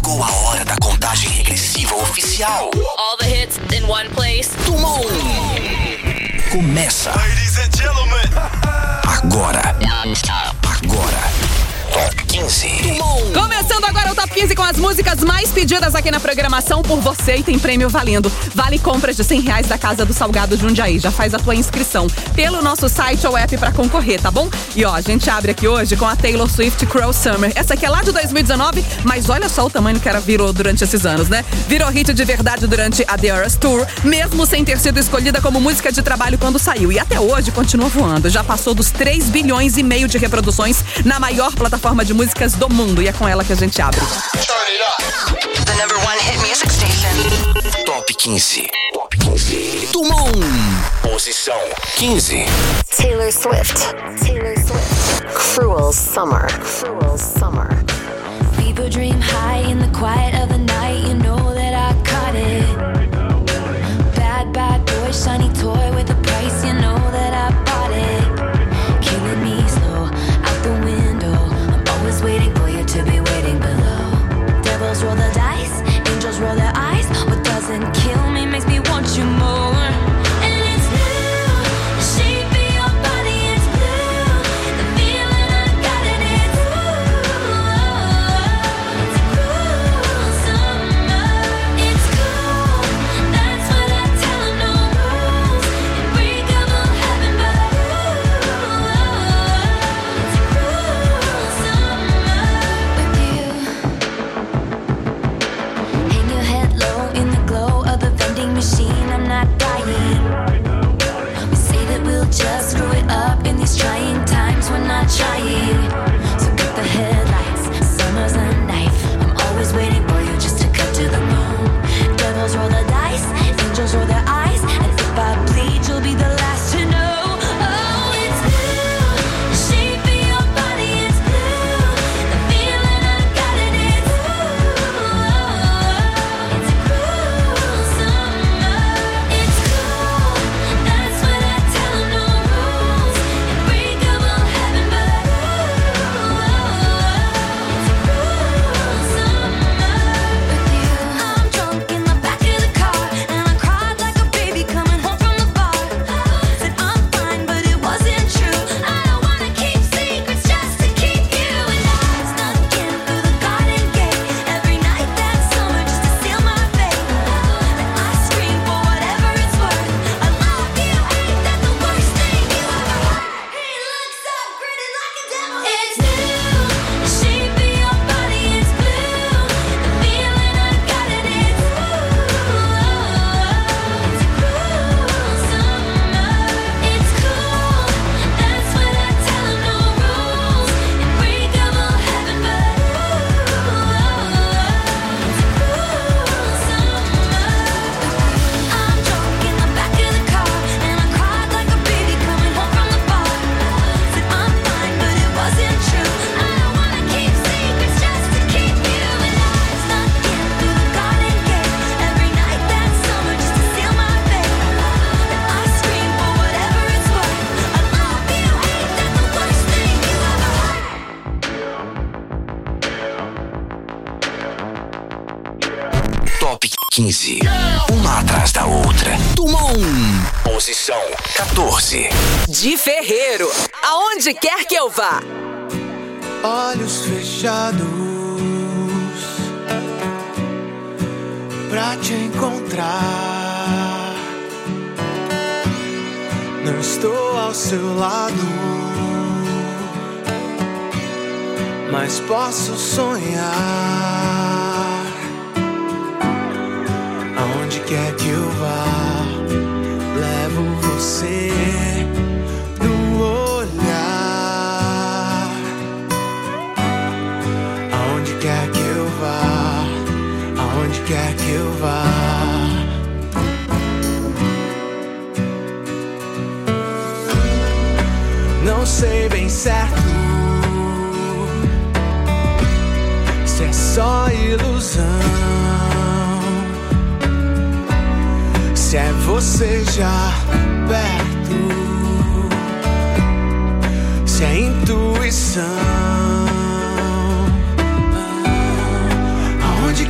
Chegou a hora da contagem regressiva oficial. All the hits in one place. Tumon! Começa. Ladies and gentlemen. Agora. Top 15. Tumon! Começando agora o Top 15 com as músicas mais pedidas aqui na programação por você, e tem prêmio valendo. Vale compras de R$100 da Casa do Salgado Jundiaí. Já faz a tua inscrição pelo nosso site ou app pra concorrer, tá bom? E ó, a gente abre aqui hoje com a Taylor Swift Cruel Summer. Essa aqui é lá de 2019, mas olha só o tamanho que ela virou durante esses anos, né? Virou hit de verdade durante a The Eras Tour, mesmo sem ter sido escolhida como música de trabalho quando saiu. E até hoje continua voando. Já passou dos 3,5 bilhões de reproduções na maior plataforma de músicas do mundo. E é com ela que a gente abre. The number one hit music station. Top 15. Top 15. Tumon! Posição 15. Taylor Swift. Cruel Summer. People dream high in the quiet of the night. You know that I caught it. Bad boy, shiny toy with a price. You know that I bought it. Killing me slow, out the window. I'm always waiting for you to be waiting below. Devils roll the dice, angels roll their eyes. What doesn't kill me makes me want you more. And it's blue, the shape of your body is blue. The feeling I got it is it's a cruel summer. It's cool, that's what I tell 'em, no rules. Unbreakable heaven, but it's a cruel summer with you. Hang your head low in the glow of the vending machine. I'm not dying. We say that we'll just screw it up in these trying times. We're not trying. So get the headlights. Summer's a knife. I'm always waiting for you just to cut to the bone. Devils roll the dice. Angels roll their eyes. And if I bleed, you'll be the last to know. Oh, it's blue. The shape of your body is blue. The feeling I got it is it's a cruel summer. It's cool. That's what I tell 'em, no rules. Unbreakable heaven, but it's a cruel summer with you. I'm drunk in the back of the car, and I cried like a baby coming home from the bar. Said I'm fine, but it wasn't true. I don't wanna keep secrets just to keep you. And I snuck in through the garden gate every night that summer just to seal my fate. Then I scream for whatever it's worth. I love you, ain't that the worst thing you ever heard? He looks up, grinning like a devil. It's blue, the shape of your body is blue. The feeling I got it is it's a cruel summer. It's cool, that's what I tell 'em, no rules. Unbreakable heaven, but it's a cruel summer. I'm drunk in the back of the car, and I cried like a baby coming home from the bar. Said I'm fine, but it wasn't true. I don't wanna keep secrets just to keep you. And I snuck in through the garden gate every night that summer just to seal my fate. Then I scream for whatever it's worth. I love you, ain't that the worst thing you ever heard? Top 15. Uma atrás da outra. Tumon! Posição 14. De Ferreiro, aonde quer que eu vá. Olhos fechados pra te encontrar. Não estou ao seu lado, mas posso sonhar. Aonde quer que eu vá, levo você no olhar. Aonde quer que eu vá, aonde quer que eu vá. Não sei bem certo se é só ilusão, se é você já perto, se é intuição. Aonde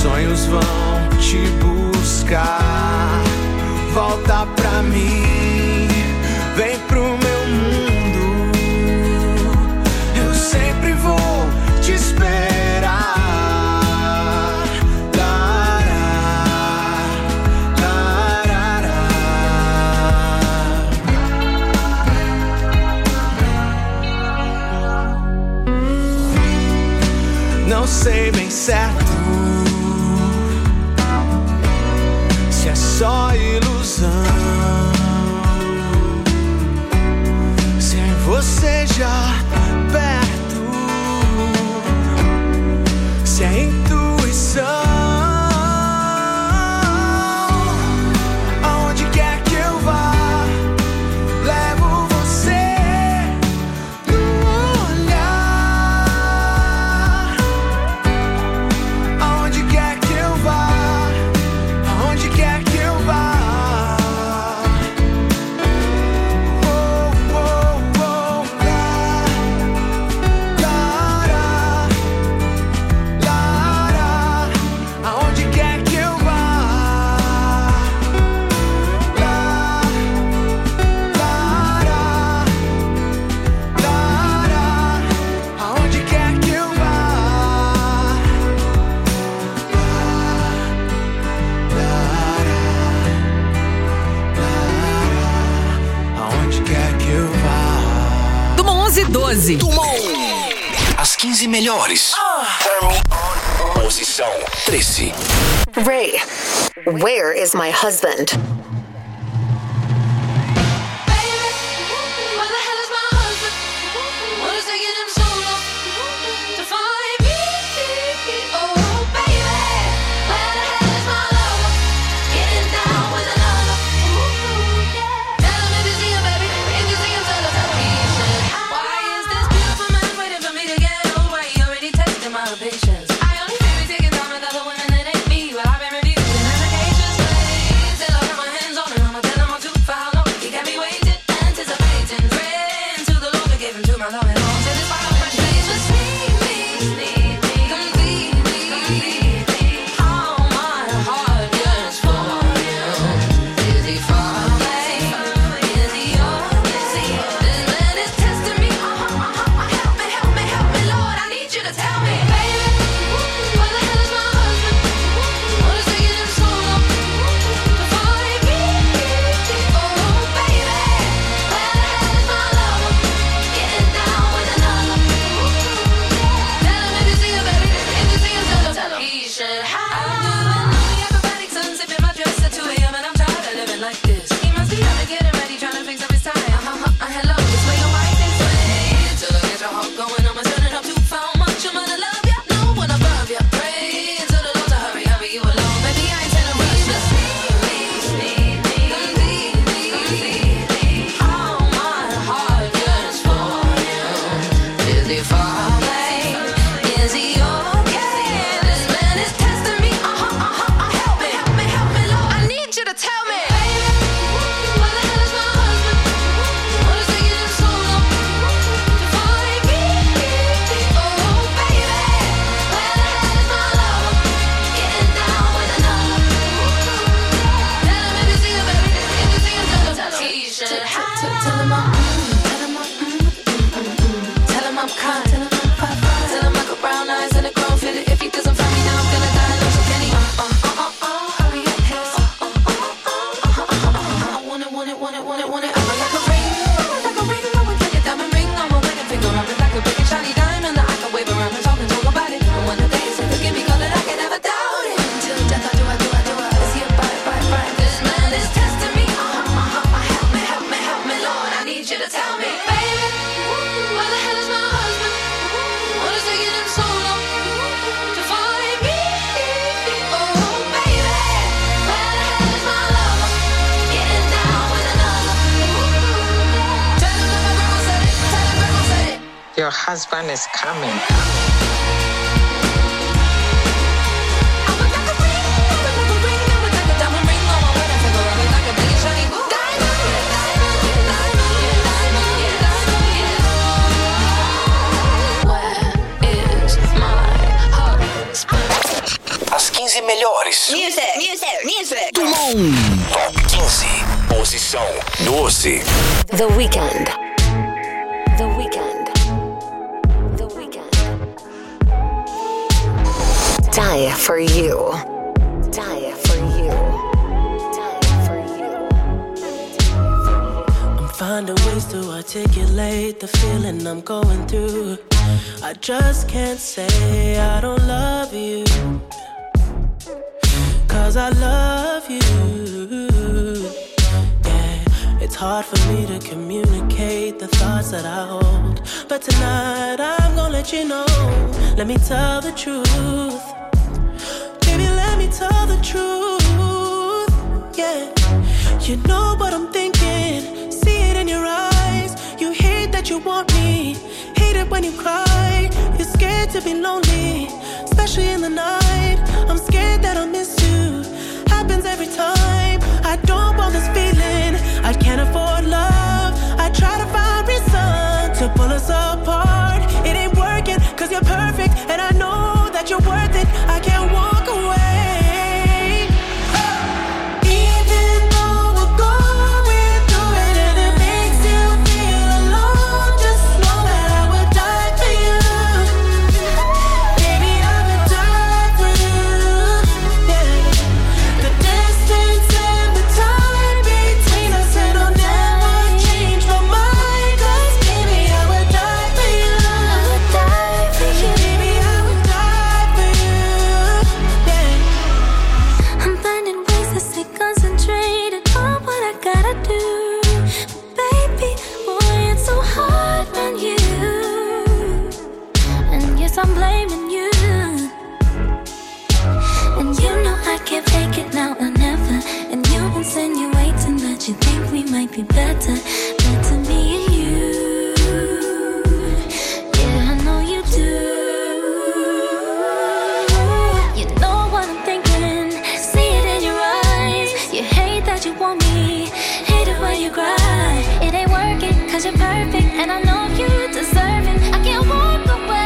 sonhos vão te buscar. Volta pra mim, vem pro meu mundo. Eu sempre vou te esperar. Não sei bem certo se é só ilusão, se é você já perto, se é intuição. Aonde quer que eu vá, levo você no olhar. Aonde quer que eu vá, aonde quer que eu vá. Oh, oh, oh, aonde quer que eu vá. Aonde quer que eu vá. Aonde quer que eu vá. Do 11 12. As 15 melhores. Posição 13. Ray, where is my husband? Where the hell is my husband? What is taking him so long to find me? Oh, baby, where the hell is my lover? Getting down with another. Tell him if you see him, baby. If you see him, tell him he should. Why is this beautiful man waiting for me to get over? He already tested my patience. I only feel me taking time with other women that ain't me. Well, I've been refusing medications. Wait till I got my hands on him. I'ma tell him I'm too far long. He got me waiting, anticipating, praying to the Lord to give him to my love and all. Till this fire fresh face just need me, complete me. All my heart yearns for you. Is he far away? Is he yours? This man is testing me. Help me, help me, help me, Lord. I need you to tell me, baby, where the hell is my husband? What is taking him so long to find me? Oh, baby, where the hell is my lover? Getting down with another. Tell him if you see him, baby. If you see him, tell him he should have. I'm doing all the acrobatics, unzipping my dress at 2 a.m. and I'm tired of living like this. He must be out to get him ready, trying to fix up his tie. Hello, this way your wife is sway. Till I get your heart going, I'm turning up too far. Much I'm gonna love ya, no one above ya. Pray to the Lord to hurry, hurry you along. Baby, I ain't telling rush. Just need me, complete. All my heart yearns for you. Is he far away? Is he okay? This man is testing me. Help me, help me, help me, Lord. I need you to tell me, baby, where the hell is my husband? What is taking him so long to find me? Oh, baby, where the hell is my lover? Getting down with another. Tell him if you see him, baby. If you see him, tell him he should have. Tell him I'm kind. Tell him I got brown eyes and a grown fit. If he doesn't find me now, I'm gonna die. No, so can he? Hurry up, his. I want it. I'm like a ring. I'm like a diamond ring on my wedding finger. I'm like a big and shiny diamond that I can wave around and talk about it. And when the day is to give me color, I can never doubt it. Till death, I do. Is he a bite? This man is testing me. Help me, Lord. I need you to tell me, baby, where the hell is my husband? What is taking him so long to find me? Oh, baby, where the hell is my lover? Getting down with another. Tell him that my grandma said it. Your husband is coming. I'm like a ring. I'm like a diamond ring on my wedding finger. I'm like a big and shiny diamond. Where is my husband? As 15 15 melhores. Music. Top 15. Posição 12. The Weeknd. Die for you. I'm finding ways to articulate the feeling I'm going through. I just can't say I don't love you, 'cause I love you. Yeah, it's hard for me to communicate the thoughts that I hold, but tonight I'm gonna let you know. Let me tell the truth. Baby, let me tell the truth. Yeah, you know what I'm thinking. See it in your eyes. You hate that you want me. Hate it when you cry. You're scared to be lonely, especially in the night. I'm scared that I'll miss you. Happens every time. I don't want this feeling. I can't afford love. I try to find reason to pull us apart. It ain't working 'cause you're perfect, and I know that you're worth it. I can't walk away. I'm blaming you, and you know I can't fake it now or never. And you insinuating that you think we might be better me and you. Yeah, I know you do. You know what I'm thinking. See it in your eyes. You hate that you want me. Hate it when you cry. It ain't working 'cause you're perfect, and I know you deserve it. I can't walk away.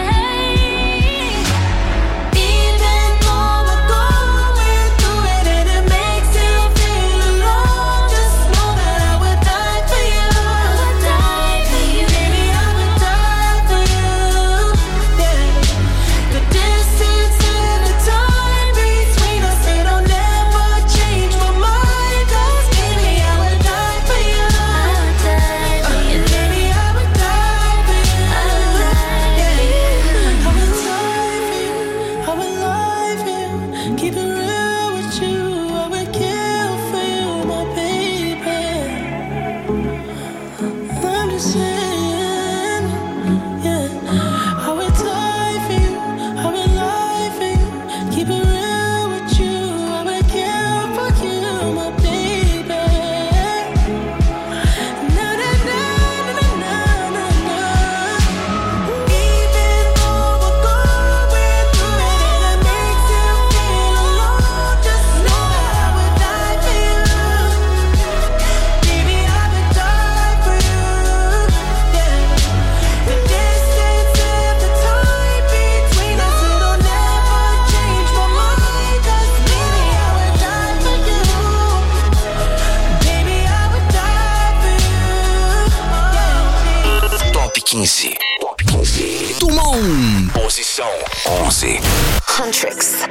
Top 15. Dumont. Posição 11. Huntrix.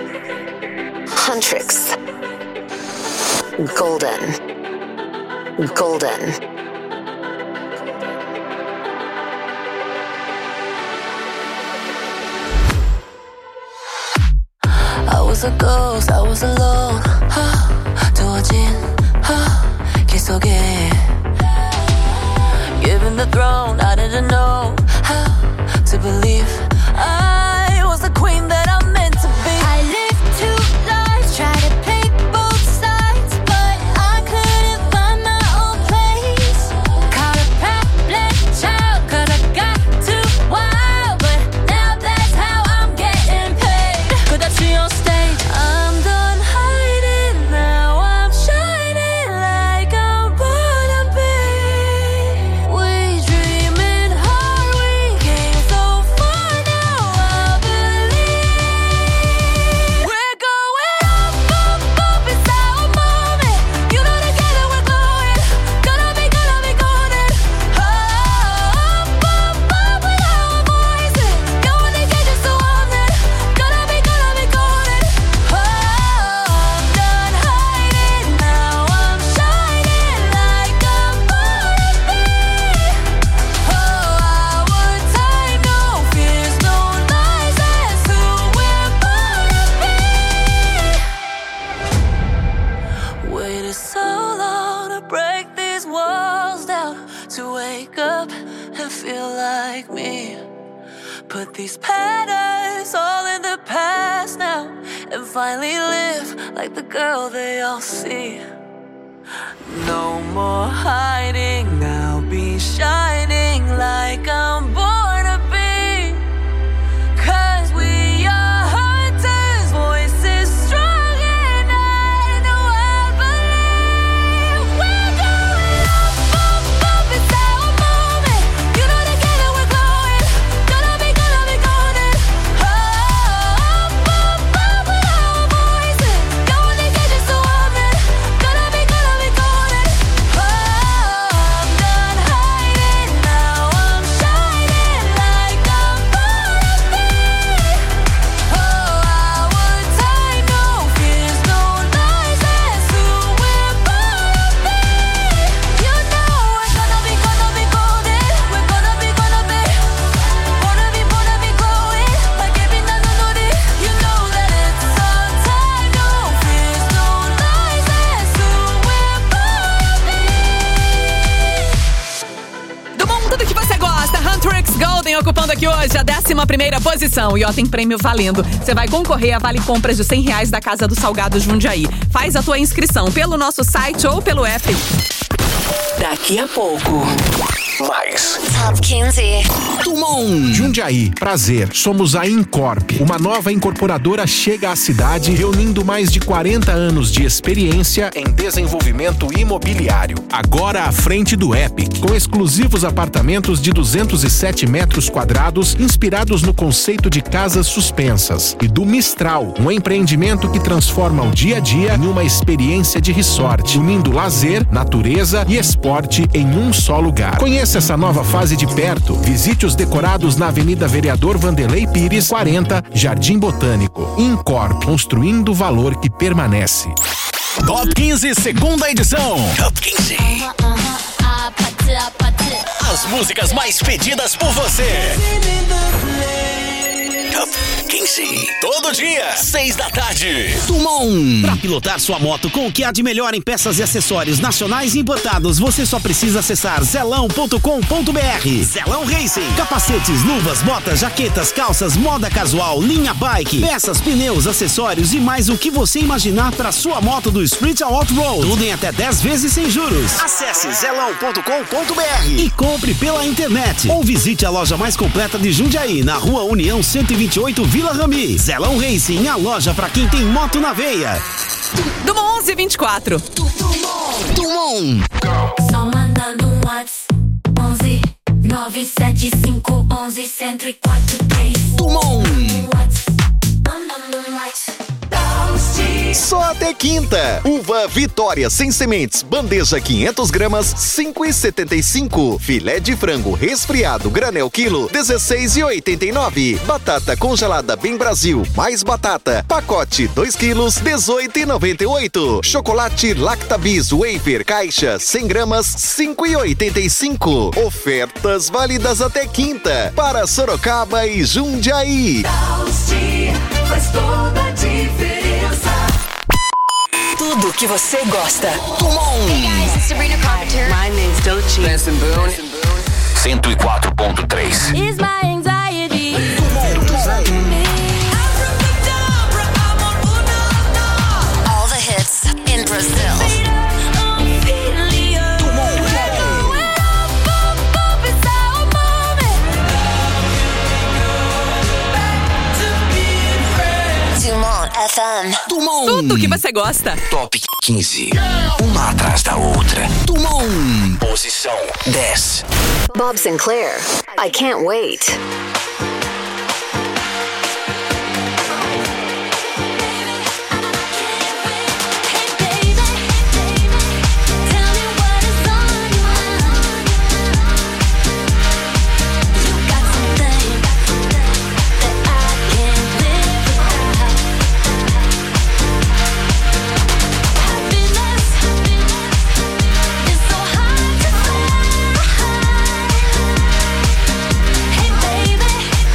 Golden. I was a ghost, I was alone. 두어진 길 속에 given the throne, I didn't know how to believe I was the queen that I'm meant to be. I lived two lives, tried to play both sides, but I couldn't find my own place. Caught a problem child, 'cause I got too wild, but now that's how I'm getting paid. 끝없이 on stage, I'm done hiding, now I'm shining like I'm wanna be. We dreaming hard, we came so far, now I believe. feel like me. Put these patterns all in the past now and finally live like the girl they all see. No more hiding, I'll be shining like I'm born to be. 'Cause we are hunters, voices strong and I know I believe. We're going up, up, up, it's our moment. You know together we're glowing. Gonna be golden. Up, up, up with our voices. Going to get you so often. Gonna be golden. I'm done hiding, now I'm shining like I'm born to be. Our time, no fears, no lies, that's who we're born to be. You know we're gonna be golden. We're gonna be glowing like every night on the You know that it's our time, no fears, no lies, that's who we're born to be. Do mundo do que você gosta, Huntrix Golden ocupando aqui hoje a 11ª posição. E ó, tem prêmio valendo. Você vai concorrer a vale compras de R$100 da Casa do Salgado Jundiaí. Faz a tua inscrição pelo nosso site ou pelo app. Daqui a pouco. Mais. Top 15. Tumon. Jundiaí, prazer. Somos a Incorp. Uma nova incorporadora chega à cidade reunindo mais de 40 anos de experiência em desenvolvimento imobiliário. Agora à frente do Epic, com exclusivos apartamentos de 207 metros quadrados inspirados no conceito de casas suspensas. E do Mistral, um empreendimento que transforma o dia a dia em uma experiência de resort, unindo lazer, natureza e esporte em um só lugar. Conheça essa nova fase de perto. Visite os decorados na Avenida Vereador Vanderlei Pires, 40, Jardim Botânico. Incorp, construindo valor que permanece. Top 15, segunda edição. Top 15. As músicas mais pedidas por você. Top 15. Todo dia, 6 da tarde. Tumon. Pra pilotar sua moto com o que há de melhor em peças e acessórios nacionais e importados, você só precisa acessar zelão.com.br. Zelão Racing. Capacetes, luvas, botas, jaquetas, calças, moda casual, linha bike, peças, pneus, acessórios e mais o que você imaginar para sua moto do Street ao Off-Road. Tudo em até 10 vezes sem juros. Acesse zelão.com.br e compre pela internet. Ou visite a loja mais completa de Jundiaí, na Rua União 128, Vila Rami. Zelão Racing, a loja pra quem tem moto na veia. Do 11:24. Tumon. Só mandando um WhatsApp 11 975 11 104 3. Tumon. Mandando um WhatsApp. Só até quinta. Uva Vitória sem sementes, bandeja 500 gramas, 5,75. Filé de frango resfriado granel quilo, 16,89. Batata congelada Bem Brasil, mais batata, pacote 2 quilos, 18,98. Chocolate Lactabis Wafer caixa 100 gramas, 5,85. Ofertas válidas até quinta para Sorocaba e Jundiaí. Faz toda a diferença. Tudo que você gosta. Tumon. Sabrina Carpenter. My name's Doechii. Benson Boone. 104.3. Is my anxiety. All the hits in Brazil. Tumon FM. Tumon. Tudo que você gosta. Top 15. Uma atrás da outra. Tumon. Posição 10. Bob Sinclair. I can't wait. Hey baby,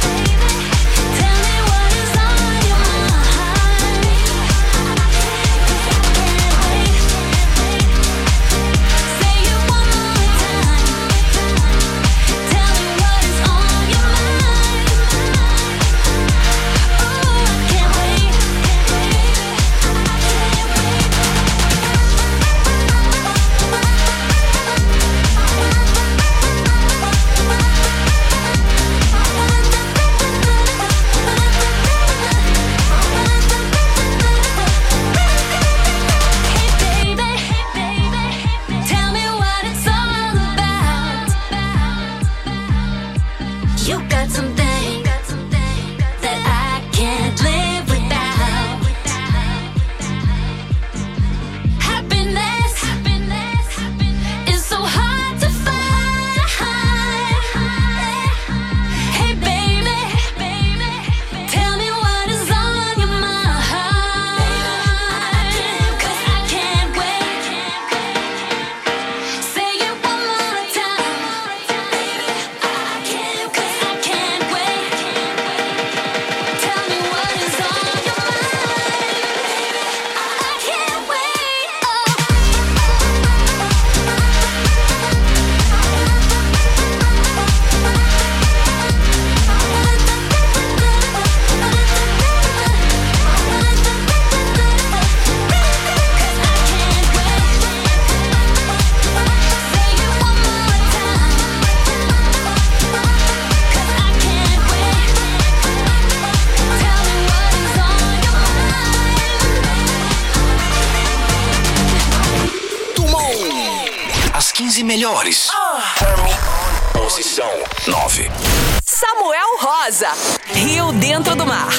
15 melhores. Posição 9. Samuel Rosa, Rio Dentro do Mar.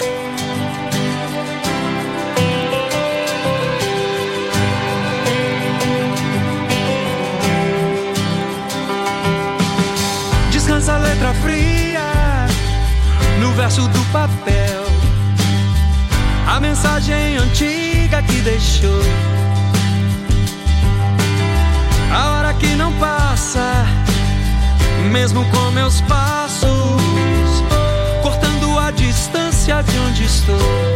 Descansa a letra fria no verso do papel, a mensagem antiga que deixou, a hora que não passa, mesmo com meus passos, cortando a distância de onde estou.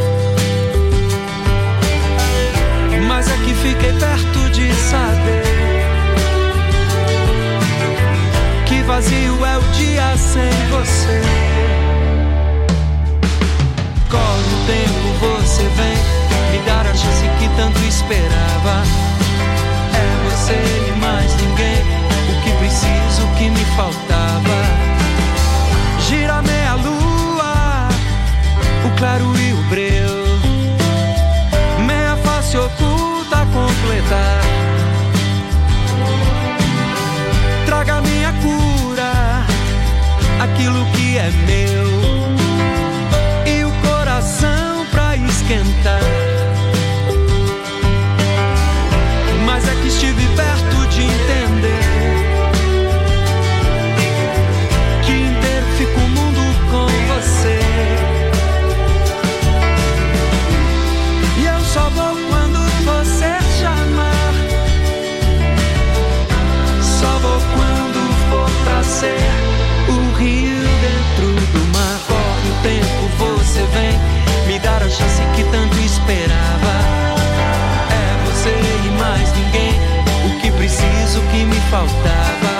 Mas é que fiquei perto de saber que vazio é o dia sem você. Corre o tempo, você vem me dar a chance que tanto esperava. É você e mais ninguém, o que preciso, o que me faltava. Gira meia lua, o claro e o breu, meia face oculta a completar. Traga minha cura, aquilo que é meu, e o coração pra esquentar. Mas é que estive perto de entender que inteiro fica o mundo com você. E eu só vou quando você chamar, só vou quando for pra ser o rio dentro do mar. Corre o tempo, você vem me dar a chance que tanto esperava. É você e mais ninguém, o que preciso, o que me faltava.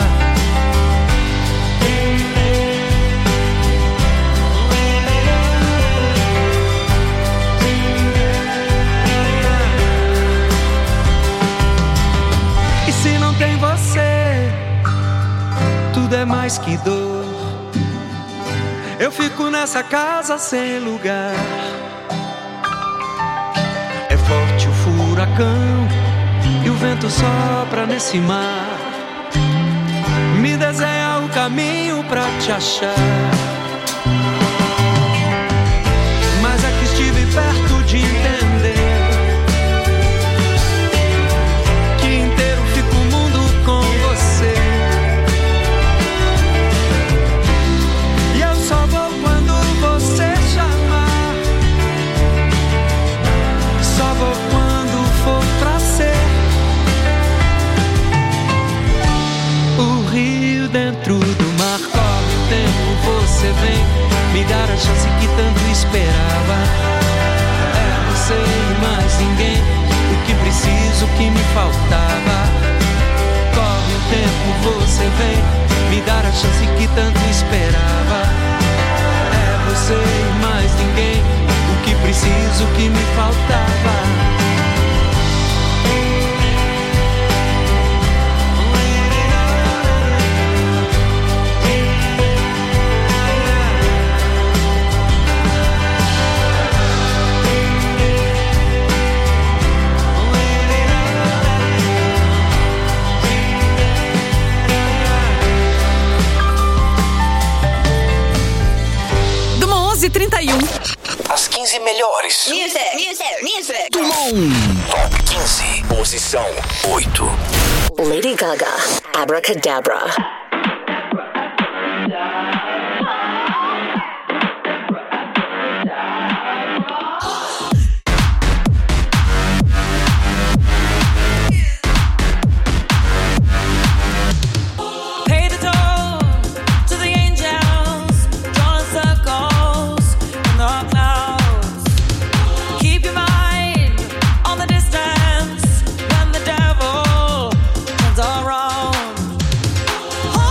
E se não tem você, tudo é mais que dor. Eu fico nessa casa sem lugar. É forte o furacão e o vento sopra nesse mar. Me desenha o caminho pra te achar. Mas é que estive perto de entender que inteiro fica o mundo com você. E eu só vou quando você chamar, só vou quando for pra ser o rio dentro do mar. Corre o tempo, você vem me dar a chance que tanto esperava. É você e mais ninguém, o que preciso, o que me faltava. Corre o tempo, você vem me dar a chance que tanto esperava. É você e mais ninguém, o que preciso, o que me faltava. e 31. As 15 melhores. Music. Top 15. Posição 8. Lady Gaga, Abracadabra. Hold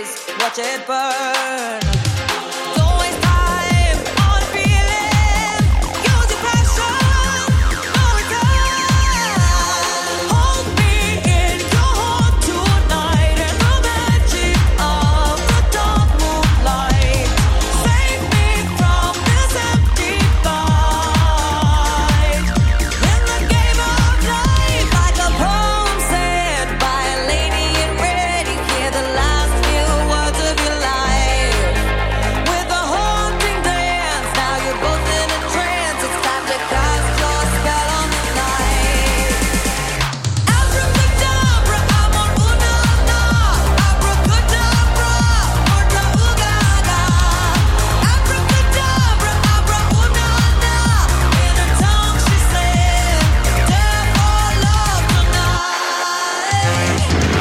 blaze, watch it burn. Don't waste time on feeling. Use your passion, no return. Hold me in your heart tonight in the magic of the dark moonlight. Save me from this empty fight. In the game of life, like a poem said by a lady in red, you hear the last few words of your life. With a haunting dance, now you're both in a trance. It's time to cast your spell on the night. Abracadabra, I'm on una-na. Abracadabra, orta ooga-ga. Abracadabra, abra-una-na. In her tongue she said, "Death or love tonight."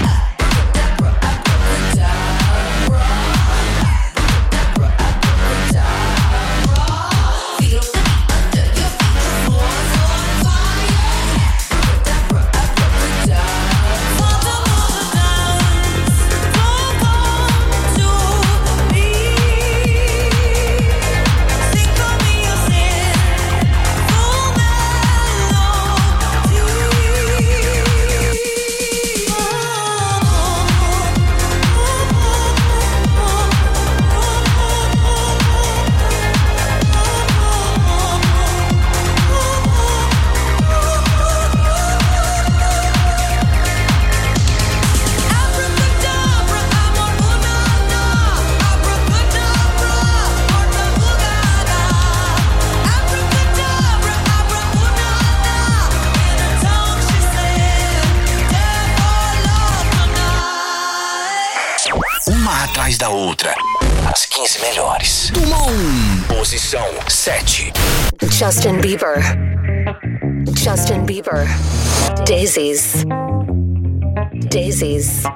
Uma atrás da outra. As 15 melhores. Número 1. Posição 7. Justin Bieber. Justin Bieber. Daisies. Daisies.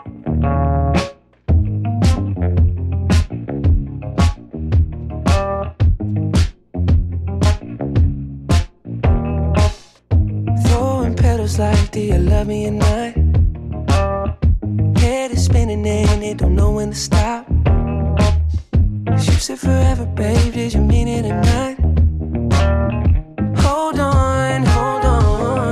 Throwing petals like, do you love me at night? Head is spinning and it don't know when to stop. 'Cause you said forever, babe, did you mean it or not? Hold on, hold on.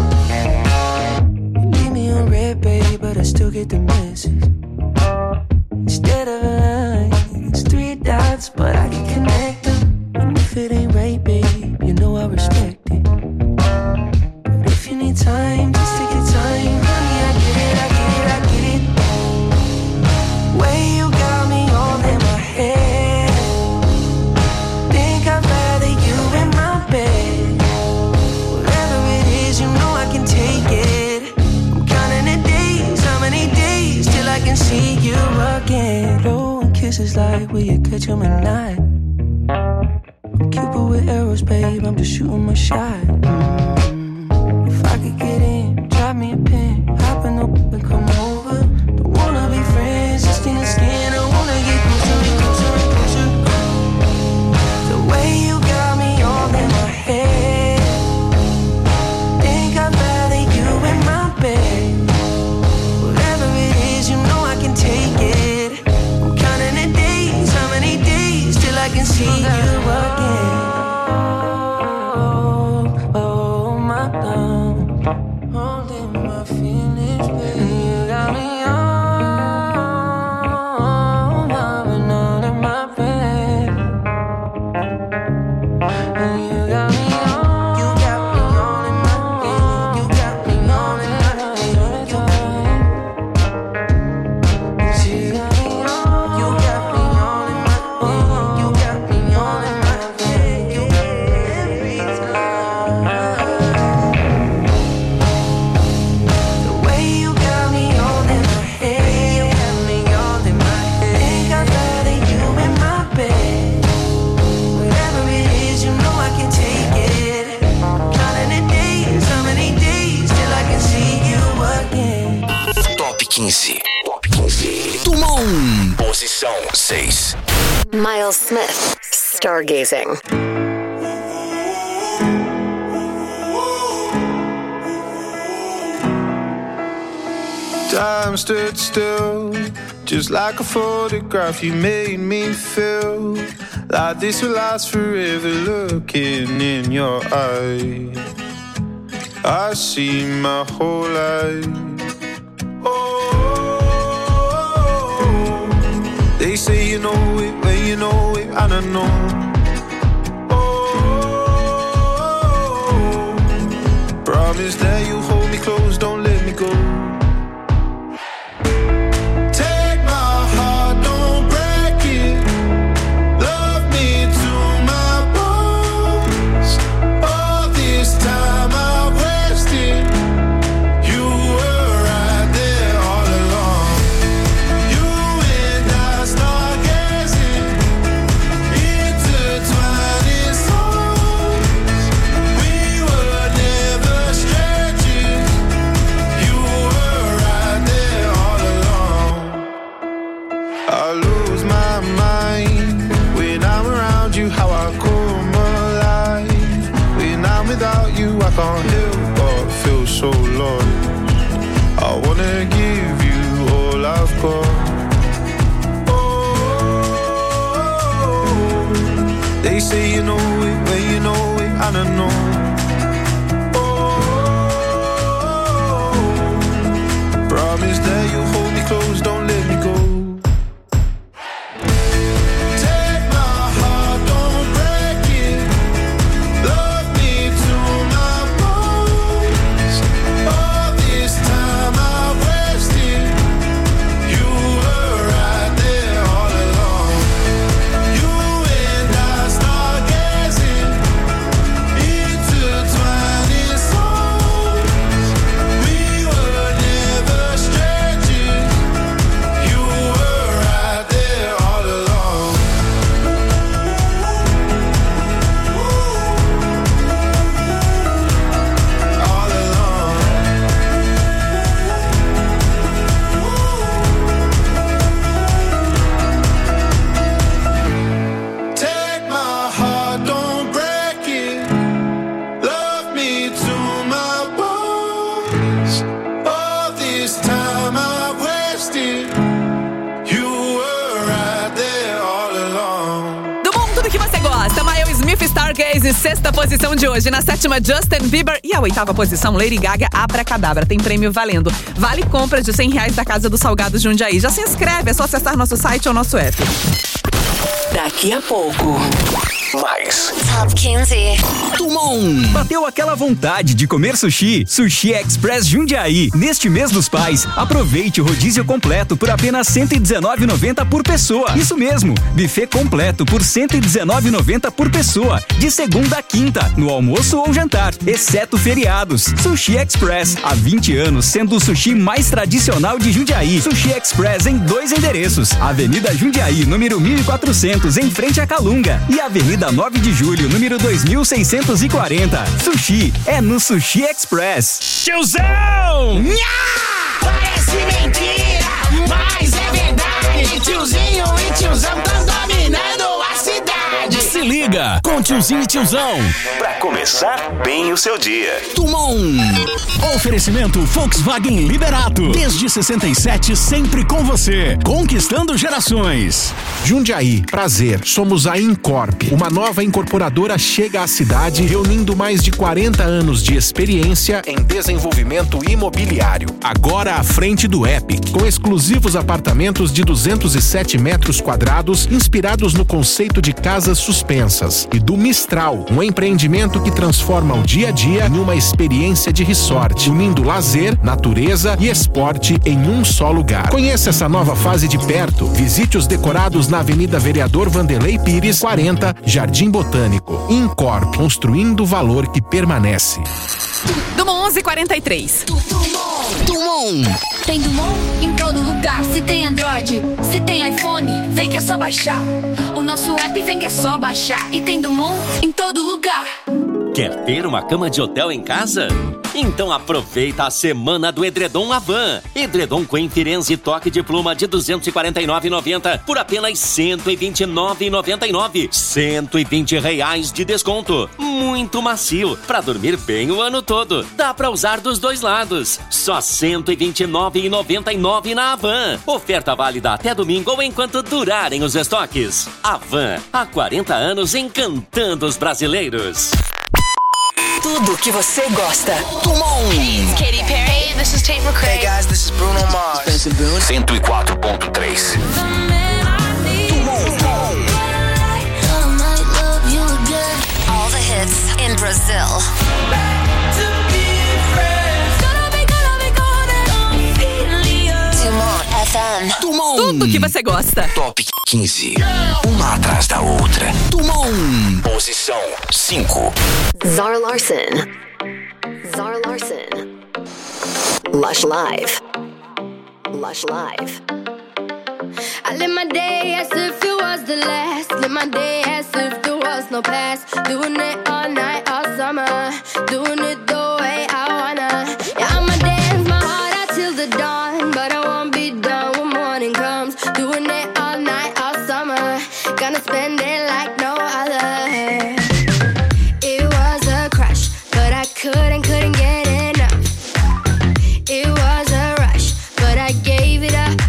You leave me on red, babe, but I still get the message. Instead of a line, it's 3 dots, but I can connect them. And if it ain't right, babe, you know I respect it. But if you need time, just take your time, honey, I get it, I get it, I get it. Way you got me all in my head. Think I'd rather you in my bed. Whatever it is, you know I can take it. I'm counting the days, how many days till I can see you again. Blowing kisses like, will you catch 'em at night? I'm Cupid with arrows, babe, I'm just shooting my shot. If I could get in, drop me a pin, hop in the whip and come over. Don't wanna be friends, just in the skin, I wanna get closer and closer and closer. The way you got me all in my head. Think I'd rather you in my bed. Whatever it is, you know I can take it. I'm counting the days, how many days till I can see you again. Oh, my love, holding my feelings, baby. You got me on, loving all in my bed. And you got me on, you got me on in my bed. You got me on in my bed all the time. You got me on, you got me on in my bed. You got me on in my bed. You every time. The way you got me all in my head. You got me all in my head. Think I'd rather you in my bed. Whatever it is, you know I can take it. Counting the days, how many days till I can see you again. Top 15. Top 15. Número 1. Posição 6. Miles Smith. Stargazing. Time stood still Just like a photograph, you made me feel like this will last forever. Looking in your eyes, I see my whole life. Oh, they say you know it when you know it, and I know. Oh, promise that you'll hold me close, don't let me go. I can't help but feel so lost. I wanna give you all I've got. Oh, they say you know it when you know it, and I know. Oh, promise that you'll hold me close, don't let me go. Sexta posição de hoje, na sétima Justin Bieber e a oitava posição Lady Gaga, Abracadabra. Tem prêmio valendo. Vale compra de R$100 da Casa dos Salgados Jundiaí. Já se inscreve, é só acessar nosso site ou nosso app. Daqui a pouco. Mais. Top 15. Tumon. Bateu aquela vontade de comer sushi? Sushi Express Jundiaí. Neste mês dos pais, aproveite o rodízio completo por apenas R$119,90 por pessoa. Isso mesmo, buffet completo por R$119,90 por pessoa. De segunda a quinta, no almoço ou jantar, exceto feriados. Sushi Express, há 20 anos sendo o sushi mais tradicional de Jundiaí. Sushi Express em 2 endereços. Avenida Jundiaí, número 1400, em frente à Calunga. E Avenida 9 de Julho, número 2640. Sushi é no Sushi Express. Tiozão! Nha! Parece mentira, mas é verdade. Tiozinho e tiozão tão dominando a cidade. Se liga com Tiozinho e Tiozão. Pra começar bem o seu dia. Tumon. Oferecimento Volkswagen Liberato. Desde 67, sempre com você. Conquistando gerações. Jundiaí, prazer. Somos a Incorp. Uma nova incorporadora chega à cidade, reunindo mais de 40 anos de experiência em desenvolvimento imobiliário. Agora à frente do Epic, com exclusivos apartamentos de 207 metros quadrados, inspirados no conceito de casas suspensas. E do Mistral, um empreendimento que transforma o dia a dia em uma experiência de resort, unindo lazer, natureza e esporte em um só lugar. Conheça essa nova fase de perto. Visite os decorados na Avenida Vereador Vanderlei Pires, 40, Jardim Botânico. Incorp, construindo o valor que permanece. Dumont 11:43. Dumont. Tem Dumont em todo lugar. Se tem Android, se tem iPhone, vem que é só baixar. O nosso app vem que é só baixar. E tem Dumont em todo lugar. Quer ter uma cama de hotel em casa? Então aproveita a semana do edredom Havan. Edredom Queen Firenze toque de pluma de R$ 249,90 por apenas R$ 129,99. R$ 120 de desconto. Muito macio, pra dormir bem o ano todo. Dá pra usar dos dois lados. Só R$ 129,99 na Havan. Oferta válida até domingo ou enquanto durarem os estoques. Havan, há 40 anos encantando os brasileiros. Tudo que você gosta. Hey, it's Katy Perry. Hey, this is Tate McRae. Hey guys, this is Bruno Mars. Spencer Boone. 104.3. All the hits in Brazil. Dumont FM. Tudo que você gosta. Top 15. Uma atrás da outra. Dumont. Posição 5. Zara Larsson. Zara Larsson. Lush Live. Lush Live. I live my day as if it was the last. Live my day as if there was no past. Doing it all night, all summer. Doing it the way I wanna. Yeah, I'ma dance my heart out till the dawn. But I won't be done when morning comes. Doing it all night, all summer. Gonna spend it like no other. It was a crush, but I couldn't get enough. It was a rush, but I gave it up.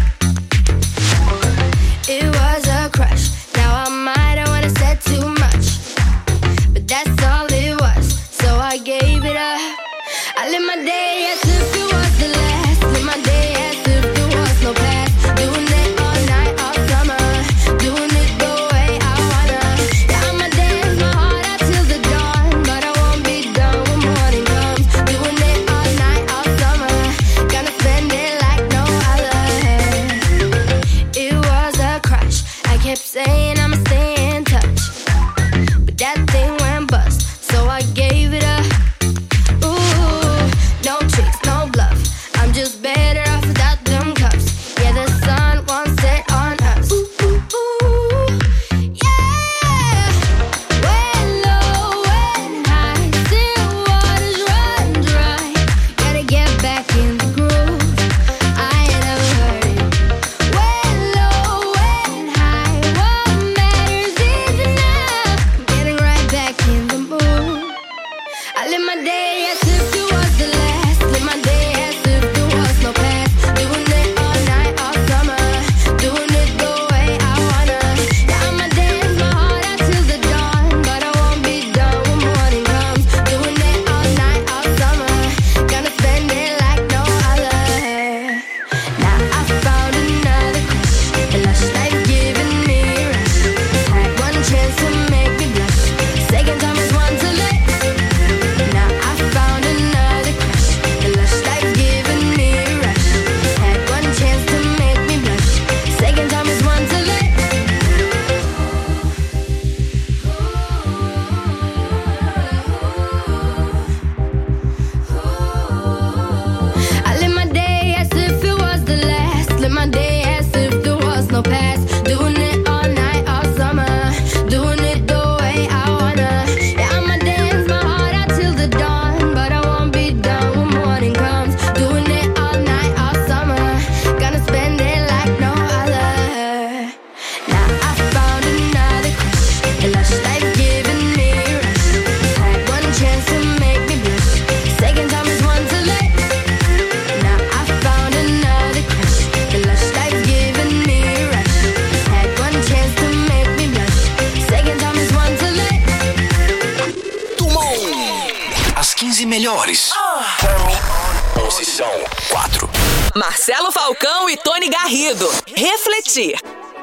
It was a crush. Now I might have wanna said too much, but that's all it was. So I gave it up. I live my day as if it was the last. Live my day as if there was no past. Doing it all night, all summer. Doing it the way I wanna. Yeah, I'ma dance my heart out till the dawn, but I won't be done when morning comes. Doing it all night, all summer. Gonna spend it like no other. It was a crush. I kept saying I'ma stay in touch, but that thing went bust, so I gave it up. Ooh, no tricks, no bluff. I'm just better off without them cuffs. Yeah, the sun won't set on us. Ooh, ooh, ooh, yeah. When low, when high, still waters run dry. Gotta get back in the groove. I ain't never heard it. When low, when high, what matters is enough. Getting right back in the mood. I live my day as if it was the last. Live my day as if there was no past. Doing it all night, all summer. Doing it the way I wanna. Yeah, I'ma dance my heart out till the dawn, but I won't be done when morning comes. Doing it all night, all summer. Gonna spend it like no other. Now I found another crush. A lush life giving me a rush. Had one chance to make me blush. Second time is one to let. Now I found another crush. A lush life giving me a rush. Had one chance to make me blush. Second time is one to let. I live my day as if it was the last. Live my day as if there was no past. Doing it all night, all summer. Doing it the way I wanna. Yeah, I'ma dance my heart out till the dawn, but I won't be done when morning comes. Doing it all night, all summer. Gonna spend it like no other. Now I found another crush. A lush life giving me a rush. Had one chance to make me blush. Second time is one to let. Now I found another crush. A lush life giving me a rush. Had one chance to make me blush. Second time is one to let. As 15 melhores. Posição 4. Marcelo Falcão e Tony Garrido. Refletir.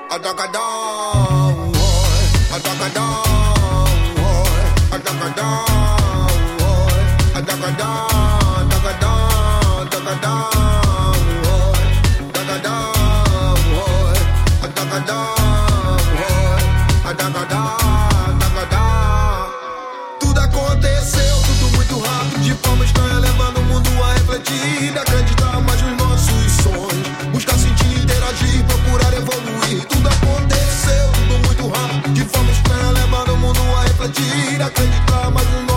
Tudo aconteceu, tudo muito rápido. De forma estranha, levando o mundo a refletir. Acreditar mais nos nossos sonhos. Buscar sentir, interagir, procurar evoluir. Tudo aconteceu, tudo muito rápido. De forma estranha, levando o mundo a refletir. Acreditar mais nos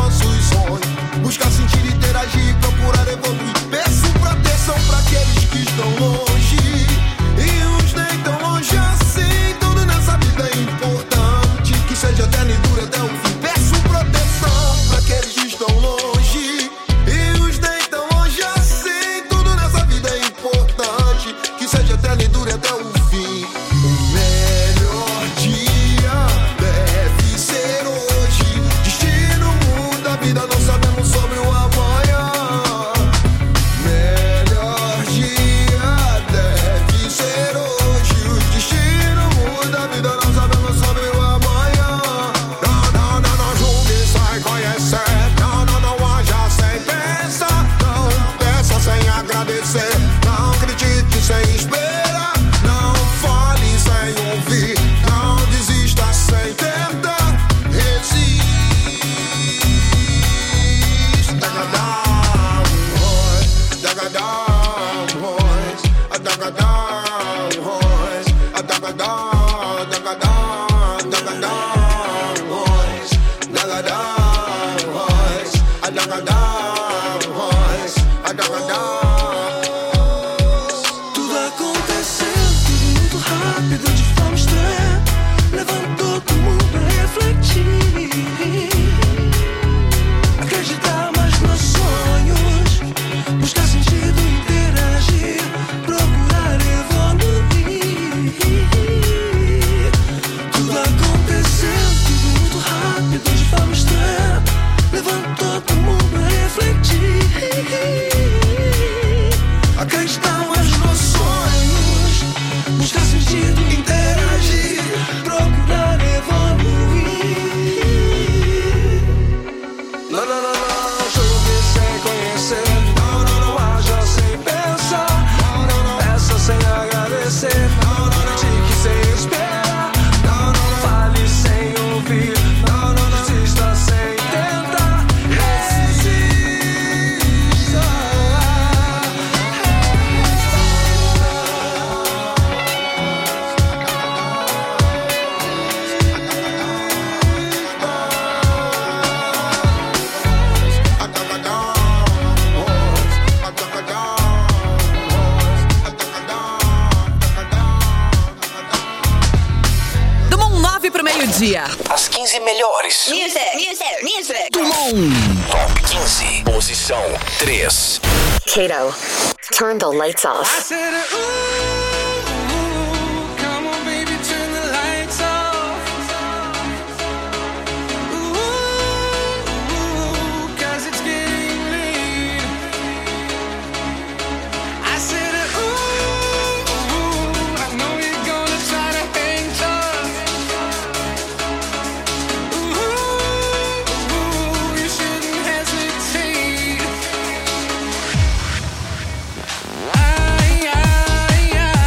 o fim. Peço proteção pra aqueles que estão longe e os nem tão longe assim. Tudo nessa vida é importante, que seja eterno e dure até o fim. O melhor dia deve ser hoje. Destino muda a vida, não sabemos sobre o amanhã. Melhor dia deve ser hoje. O destino muda a vida, não sabemos sobre o amanhã. Não julgue, sai conhecer. Não haja sem pensar. Não peça sem agradecer. Não critique sem esperar. Não fale sem ouvir. Não desista sem tentar. Resiste. Daga down, boys. Daga down, boys. Daga down, boys. Daga down, daga down, daga down, boys. Daga down, boys. Daga down, boys. Daga down. Tudo aconteceu, tudo muito rápido, de forma estranha. Levantou todo mundo pra refletir. Acreditar mais nos sonhos. Buscar sentido, interagir. Procurar evoluir. Tudo aconteceu, tudo muito rápido, de forma estranha. Levantou todo mundo pra refletir. Acreditar mais nos sonhos. Buscar sentido, interagir. Procurar evoluir. Não julgue sem conhecer. Não haja sem pensar. Peça sem agradecer. Critique sem esperar. Fale sem ouvir. Desista sem tentar. Resista. Do Mon 9 pro meio-dia. As 15 melhores. Music. Do Mon. Top 15. Posição 3. Kato, turn the lights off. I said, ooh, come on, baby, turn the lights off. Ooh, 'cause it's getting late. I said, ooh, I know you're gonna try to hang tough. Ooh, you shouldn't hesitate.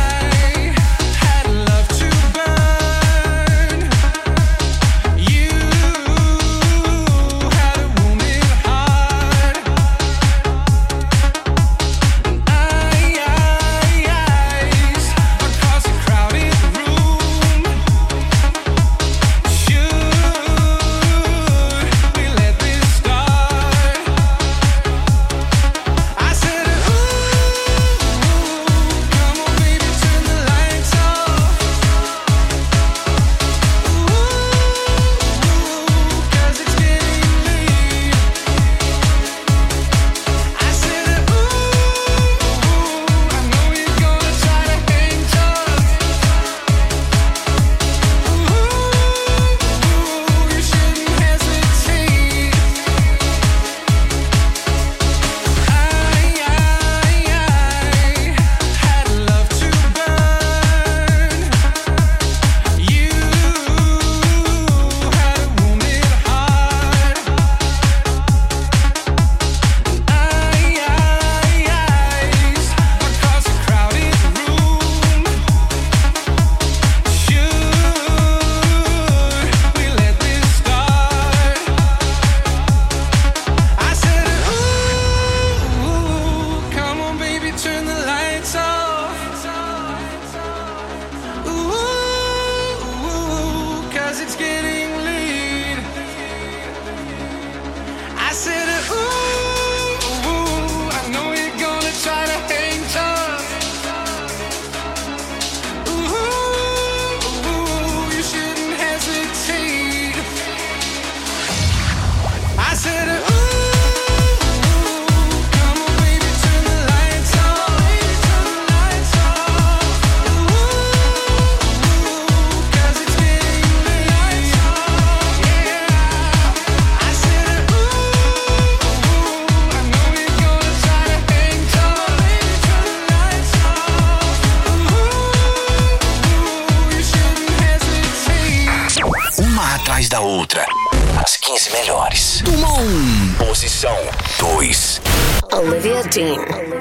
da outra. As 15 melhores. Posição 2. Olivia Dean.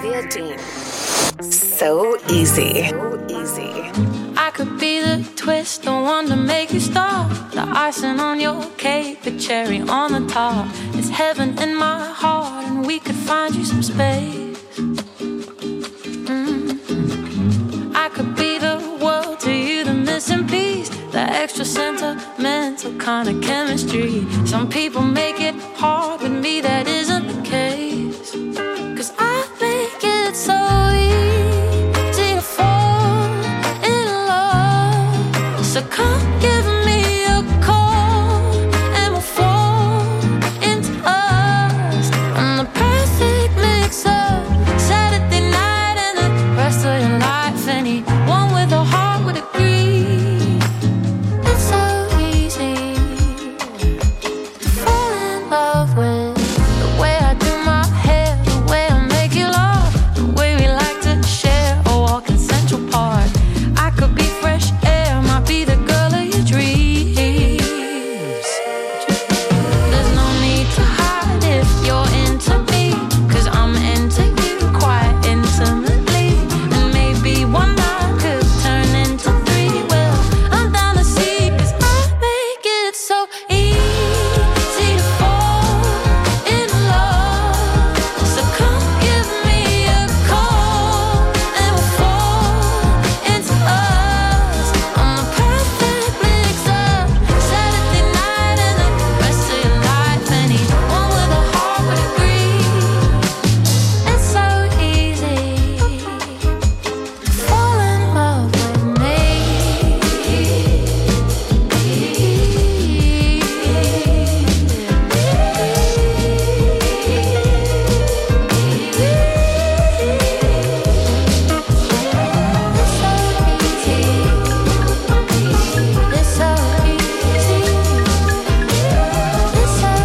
So easy. I could be the twist, the one to make you stop. The icing on your cake, the cherry on the top. It's heaven in my heart, and we could find you some space. I could be the world to you, the missing piece, the extra sentimental kind of chemistry. Some people make it hard, with me that isn't the case. 'Cause I make it so easy to fall in love. So come give me a call and we'll fall into us. I'm the perfect mix up Saturday night and the rest of your life. Anyone with a heart would agree. It's so easy to fall in love with the way I do my hair, the way I make you laugh, the way we like to share a walk in Central Park. I could be fresh air, might be the girl of your dreams. There's no need to hide if you're into me, 'cause I'm into you quite intimately. And maybe one night could turn into three. Well, I'm down to see, 'cause I make it so easy to fall in love. So come give me a call and we'll fall into us. I'm the perfect mix up Saturday night and the rest of your life. Anyone with a heart would agree. It's so easy to fall in love with me. It's so easy. It's so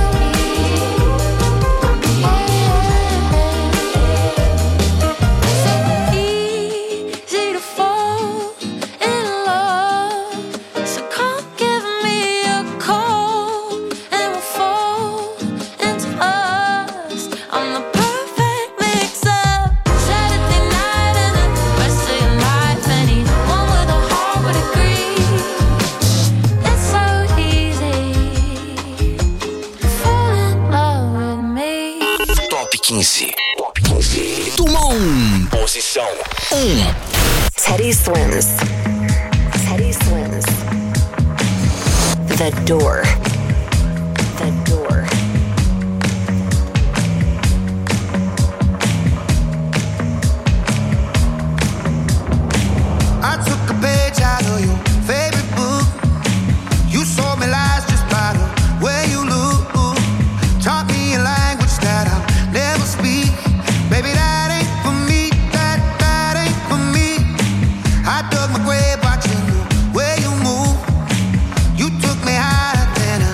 easy to fall in love. So come give me a call and we'll fall into us. I'm the perfect mix up Saturday night and the rest of your life. Anyone with a heart would agree. It's so easy to fall in love with me. Top 15. Posição 1. Teddy Swims. The Door. I took a page out of your favorite book. You sold me lies just by the way you look. Taught me a language that I'll never speak. Baby, that ain't for me. That ain't for me. I dug my grave watching the way you move. You took me higher than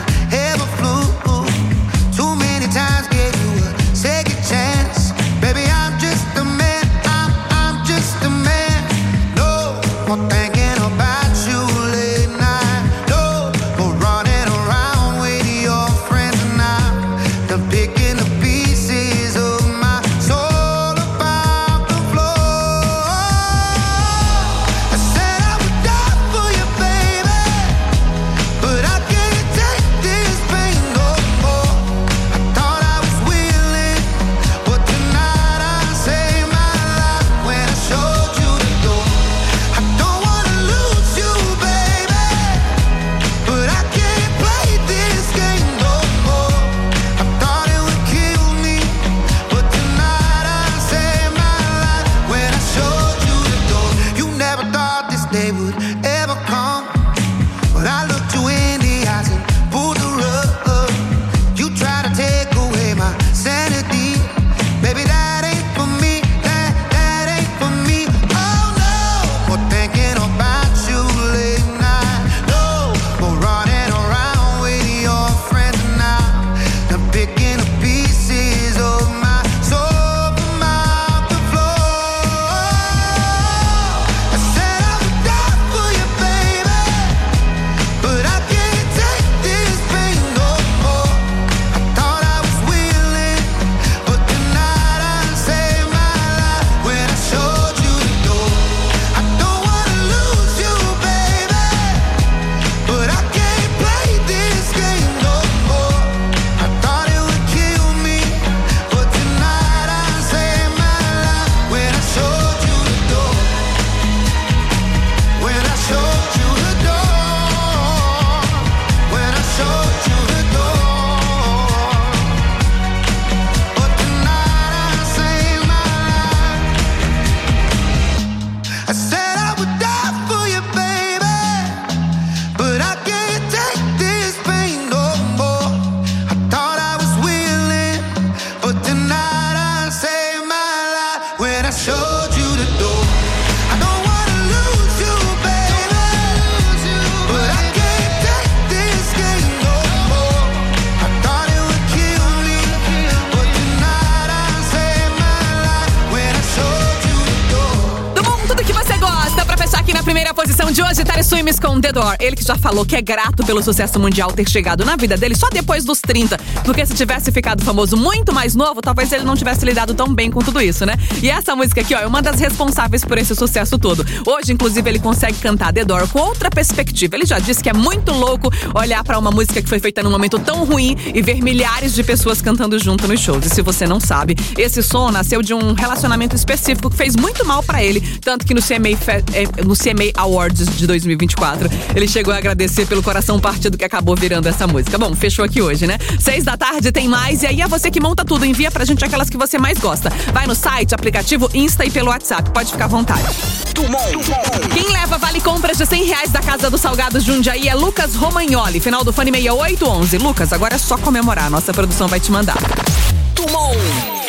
de hoje, Terry Swims com The Door. Ele que já falou que é grato pelo sucesso mundial ter chegado na vida dele só depois dos 30. Porque se tivesse ficado famoso muito mais novo, talvez ele não tivesse lidado tão bem com tudo isso, né? E essa música aqui, ó, é uma das responsáveis por esse sucesso todo. Hoje, inclusive, ele consegue cantar The Door com outra perspectiva. Ele já disse que é muito louco olhar pra uma música que foi feita num momento tão ruim e ver milhares de pessoas cantando junto nos shows. E se você não sabe, esse som nasceu de um relacionamento específico que fez muito mal pra ele, tanto que no CMA Awards de 2024, ele chegou a agradecer pelo coração partido que acabou virando essa música. Bom, fechou aqui hoje, né? 6 da tarde tem mais, e aí é você que monta tudo. Envia pra gente aquelas que você mais gosta. Vai no site, aplicativo, Insta e pelo WhatsApp. Pode ficar à vontade. Quem leva vale compras de R$100 da Casa dos Salgados Jundiaí é Lucas Romagnoli, final do fone 6811. Lucas, agora é só comemorar. Nossa produção vai te mandar. Tumon.